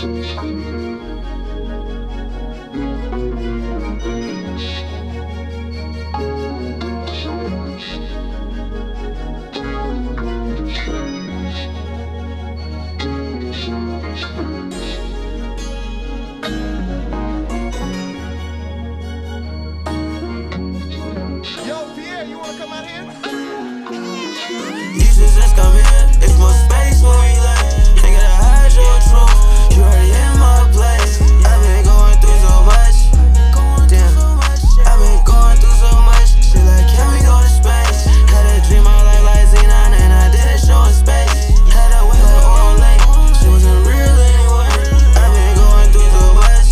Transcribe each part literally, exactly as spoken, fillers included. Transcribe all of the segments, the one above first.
Just come here, it's more space when we lay. Ain't gotta hide your truth, you already in my place. I've been going through so much, damn. I've been going through so much, shit like can we go to space? Had a dream I like like Xenon and I didn't show in space. Had to wake her all late, she wasn't real anyway. I've been going through so much,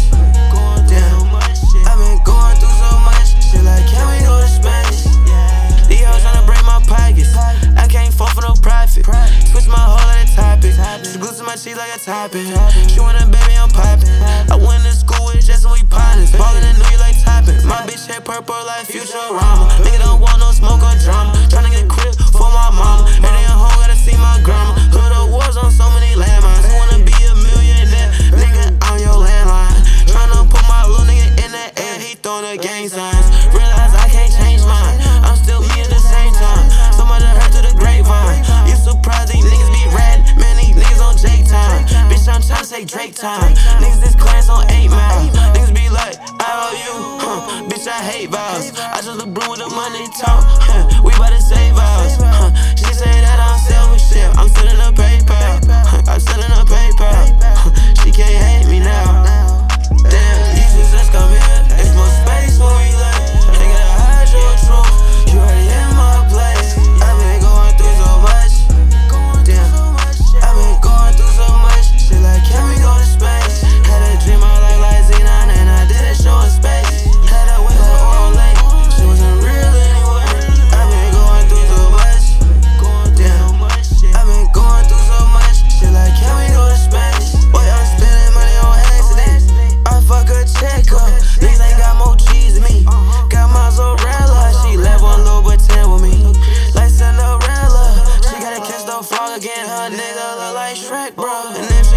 damn. I've been going through so much, shit like can we go to space? These hoes tryna break my pockets, I can't fall for no profit. Switch my whole other topic. She glued to my cheek like a topping. She want a baby, I'm popping. I went to school with Jess and we partners. Ballin' in New York like topping. My bitch head purple like Futurama. Nigga don't want no smoke or drama. Tryna get crib for my mama. Every day at home, gotta see my grandma. Hood of wars on so many landmines. Who wanna be a millionaire? Nigga, I'm your landline. Tryna put my little nigga in the air. He throwing the gang signs. Realize I can't change mine. I'm still me at the same time. So much I heard through the grapevine. You surprised these niggas be ratting? Man, these niggas on J time. Bitch, I'm tryna say Drake time. Niggas this class on eight mile. Niggas be like, I owe you, huh? Bitch, I hate vows. I just look blue with the money talk, huh? We bout to save vows, huh? She say that I'm selfish, shit. I'm sending her PayPal, huh? I'm sending her PayPal, huh? She can't hate me now. Damn, you should just come here. It's more space when we lay. Ain't gotta hide your truth, you already in my place. I've been going through so much, damn. I've been going through so much, shit like can we go to space? Had a dream I like like Xenon and I didn't show in space. Had to wake her all late, she wasn't real anyway. I've been going through so much, damn. I've been going through so much, shit like can we go to space? Boy, I'm spending money on accidents. I fuck a check up, niggas ain't got more cheese than me. Got my Zorella, she left one little but ten with me. Like Cinderella, she gotta catch the frog again. Her nigga look like Shrek, bro. And if